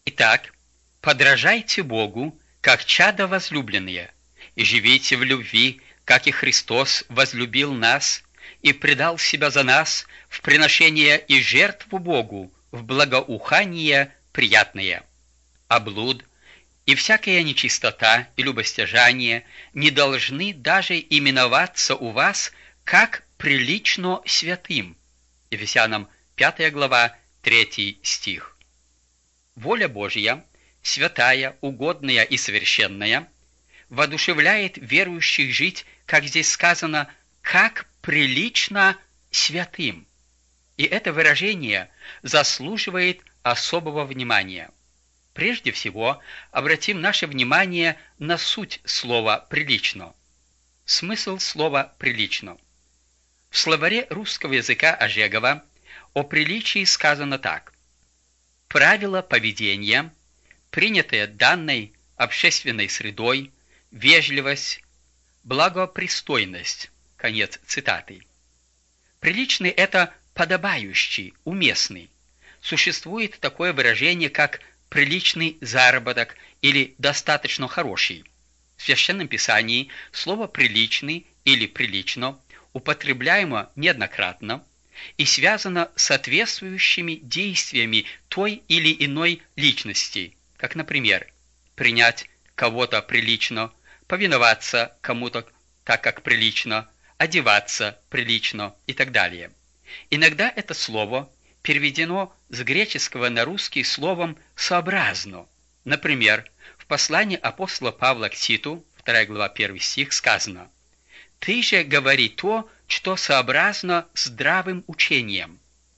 Итак, подражайте Богу, как чада возлюбленные, и живите в любви, как и Христос возлюбил нас и предал себя за нас в приношение и жертву Богу, в благоухание приятное. А блуд и всякая нечистота и любостяжание не должны даже именоваться у вас как прилично святым. Ефесянам 5 глава, 3 стих. Воля Божья, святая, угодная и совершенная, воодушевляет верующих жить, как здесь сказано, как прилично святым. И это выражение заслуживает особого внимания. Прежде всего, обратим наше внимание на суть слова «прилично». Смысл слова «прилично». В словаре русского языка Ожегова о приличии сказано так: правила поведения, принятые данной общественной средой, вежливость, благопристойность. Конец цитаты. Приличный – это подобающий, уместный. Существует такое выражение, как приличный заработок или достаточно хороший. В Священном Писании слово «приличный» или «прилично» употребляемо неоднократно и связано с соответствующими действиями той или иной личности, как, например, принять кого-то прилично, повиноваться кому-то так, как прилично, одеваться прилично и так далее. Иногда это слово переведено с греческого на русский словом «сообразно». Например, в послании апостола Павла к Титу, 2 глава 1 стих, сказано: «Ты же говори то, что сообразно здравым учением».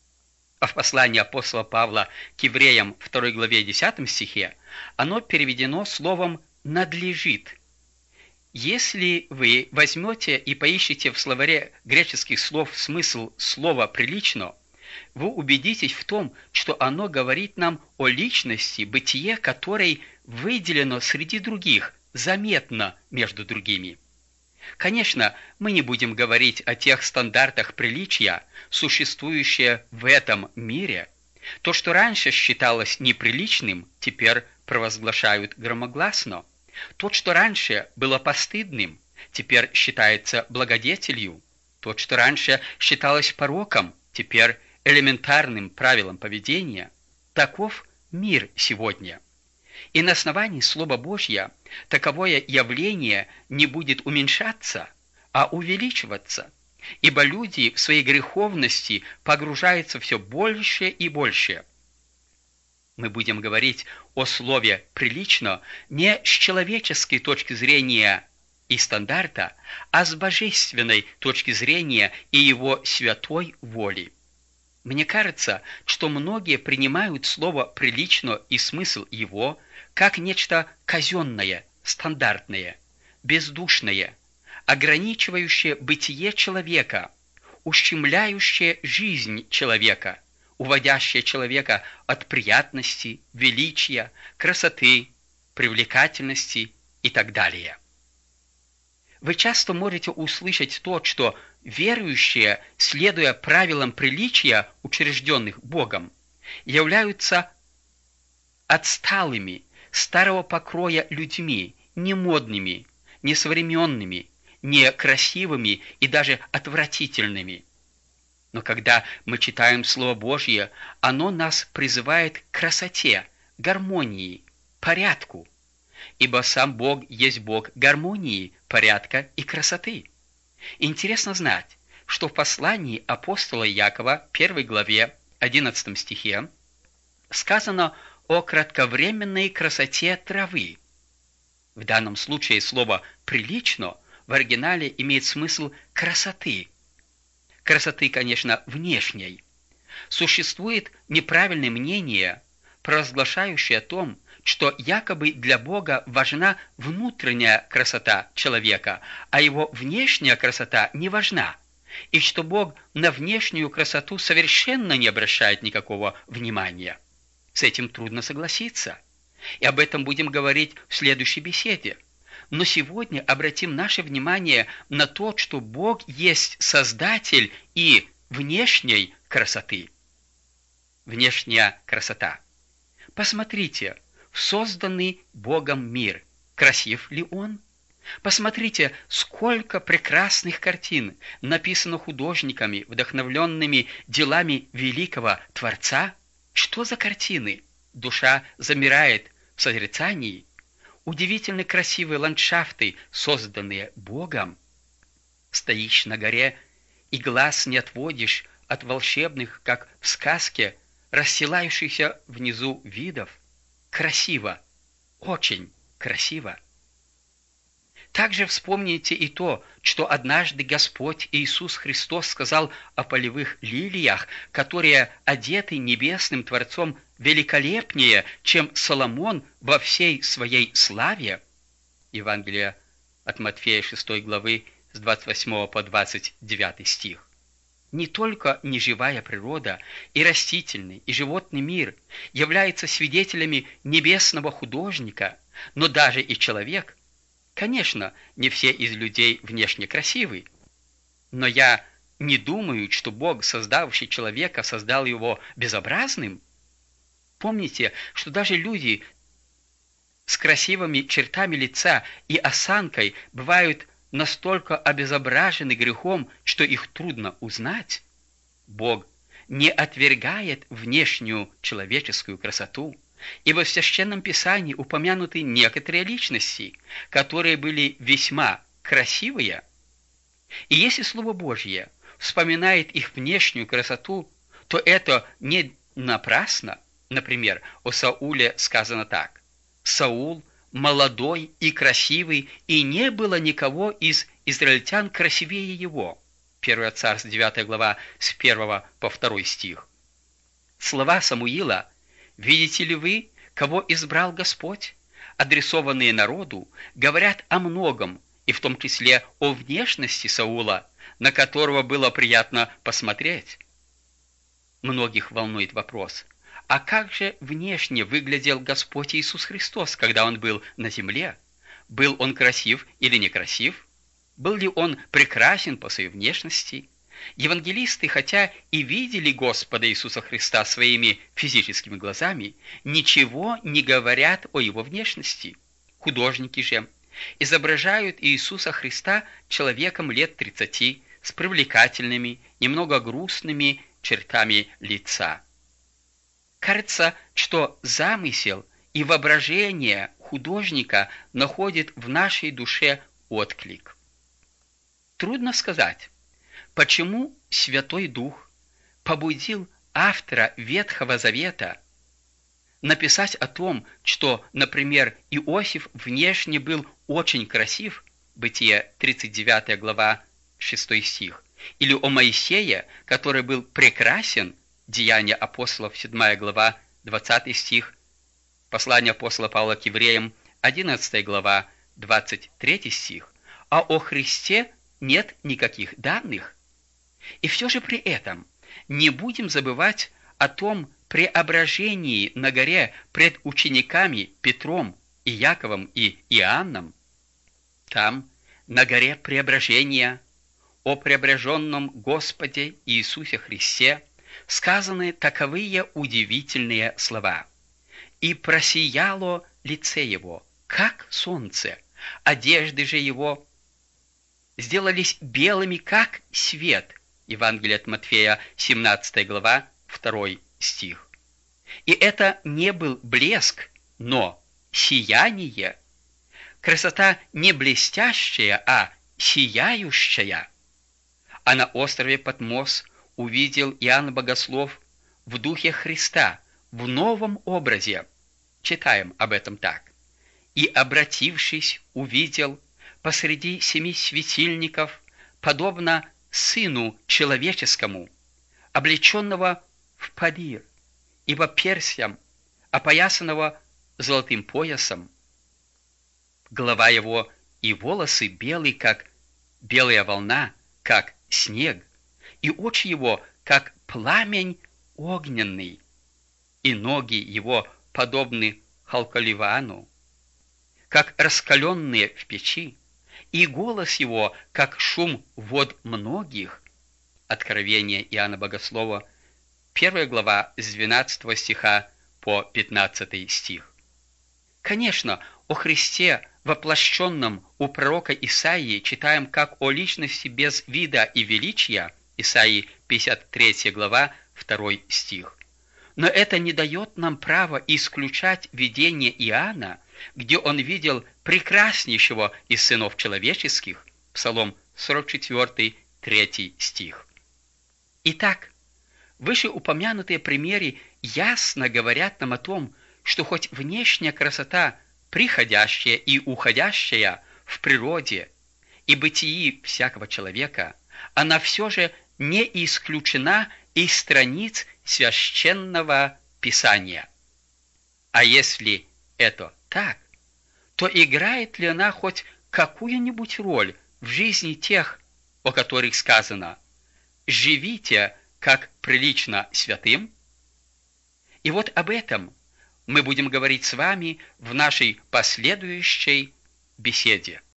А в послании апостола Павла к евреям, 2 главе 10 стихе, оно переведено словом «надлежит». Если вы возьмете и поищете в словаре греческих слов смысл слова «прилично», вы убедитесь в том, что оно говорит нам о личности, бытие которой выделено среди других, заметно между другими. Конечно, мы не будем говорить о тех стандартах приличия, существующие в этом мире. То, что раньше считалось неприличным, теперь провозглашают громогласно. То, что раньше было постыдным, теперь считается благодетелью. То, что раньше считалось пороком, теперь элементарным правилом поведения. Таков мир сегодня. И на основании Слова Божьего таковое явление не будет уменьшаться, а увеличиваться, ибо люди в своей греховности погружаются все больше и больше. Мы будем говорить о слове «прилично» не с человеческой точки зрения и стандарта, а с божественной точки зрения и его святой воли. Мне кажется, что многие принимают слово «прилично» и смысл его как нечто казенное, стандартное, бездушное, ограничивающее бытие человека, ущемляющее жизнь человека, уводящее человека от приятности, величия, красоты, привлекательности и так далее. Вы часто можете услышать то, что верующие, следуя правилам приличия, учрежденных Богом, являются отсталыми, старого покроя людьми, немодными, несовременными, некрасивыми и даже отвратительными. Но когда мы читаем Слово Божье, оно нас призывает к красоте, гармонии, порядку, ибо сам Бог есть Бог гармонии, порядка и красоты. Интересно знать, что в послании апостола Якова, 1 главе, 11 стихе, сказано о кратковременной красоте травы. В данном случае слово «прилично» в оригинале имеет смысл красоты. Красоты, конечно, внешней. Существует неправильное мнение, провозглашающее о том, что якобы для Бога важна внутренняя красота человека, а его внешняя красота не важна, и что Бог на внешнюю красоту совершенно не обращает никакого внимания. С этим трудно согласиться, и об этом будем говорить в следующей беседе. Но сегодня обратим наше внимание на то, что Бог есть Создатель и внешней красоты. Внешняя красота. Посмотрите, в созданный Богом мир, красив ли он? Посмотрите, сколько прекрасных картин написано художниками, вдохновленными делами великого Творца. Что за картины? Душа замирает в созерцании. Удивительно красивые ландшафты, созданные Богом. Стоишь на горе, и глаз не отводишь от волшебных, как в сказке, расстилающихся внизу видов. Красиво, очень красиво. Также вспомните и то, что однажды Господь Иисус Христос сказал о полевых лилиях, которые одеты небесным Творцом великолепнее, чем Соломон во всей своей славе. Евангелие от Матфея 6 главы с 28 по 29 стих. Не только неживая природа, и растительный, и животный мир являются свидетелями небесного художника, но даже и человек. Конечно, не все из людей внешне красивы, но я не думаю, что Бог, создавший человека, создал его безобразным. Помните, что даже люди с красивыми чертами лица и осанкой бывают настолько обезображены грехом, что их трудно узнать. Бог не отвергает внешнюю человеческую красоту, ибо в Священном Писании упомянуты некоторые личности, которые были весьма красивые. И если Слово Божье вспоминает их внешнюю красоту, то это не напрасно. Например, о Сауле сказано так: «Саул молодой и красивый, и не было никого из израильтян красивее его». 1 Царств 9 глава с 1 по 2 стих. Слова Самуила «Видите ли вы, кого избрал Господь?», адресованные народу, говорят о многом, и в том числе о внешности Саула, на которого было приятно посмотреть. Многих волнует вопрос: а как же внешне выглядел Господь Иисус Христос, когда Он был на земле? Был Он красив или некрасив? Был ли Он прекрасен по своей внешности? Евангелисты, хотя и видели Господа Иисуса Христа своими физическими глазами, ничего не говорят о Его внешности. Художники же изображают Иисуса Христа человеком лет 30 с привлекательными, немного грустными чертами лица. Кажется, что замысел и воображение художника находит в нашей душе отклик. Трудно сказать, почему Святой Дух побудил автора Ветхого Завета написать о том, что, например, Иосиф внешне был очень красив, Бытие 39 глава 6 стих, или о Моисее, который был прекрасен, Деяния апостолов 7 глава 20 стих, послание апостола Павла к евреям 11 глава 23 стих, а о Христе нет никаких данных. И все же при этом не будем забывать о том преображении на горе пред учениками Петром и Яковом и Иоанном. Там, на горе преображения, о преображенном Господе Иисусе Христе, сказаны таковые удивительные слова: «И просияло лице его, как солнце, одежды же его сделались белыми, как свет». Евангелие от Матфея, 17 глава, 2 стих. И это не был блеск, но сияние. Красота не блестящая, а сияющая. А на острове Патмос увидел Иоанн Богослов в духе Христа, в новом образе. Читаем об этом так: «И, обратившись, увидел посреди 7 светильников, подобно Сыну Человеческому, облеченного в парир и по перстям, опоясанного золотым поясом. Голова его и волосы белые, как белая волна, как снег, и очи его, как пламень огненный, и ноги его подобны халкаливану, как раскаленные в печи, и голос его, как шум вод многих». Откровение Иоанна Богослова, 1 глава с 12 стиха по 15 стих. Конечно, о Христе, воплощенном у пророка Исаии, читаем как о личности без вида и величия, Исаии 53 глава, 2 стих. Но это не дает нам права исключать видение Иоанна, где он видел прекраснейшего из сынов человеческих, Псалом 44, 3 стих. Итак, вышеупомянутые примеры ясно говорят нам о том, что хоть внешняя красота, приходящая и уходящая в природе и бытии всякого человека, она все же не исключена из страниц Священного Писания. А если это так, то играет ли она хоть какую-нибудь роль в жизни тех, о которых сказано «живите, как прилично святым»? И вот об этом мы будем говорить с вами в нашей последующей беседе.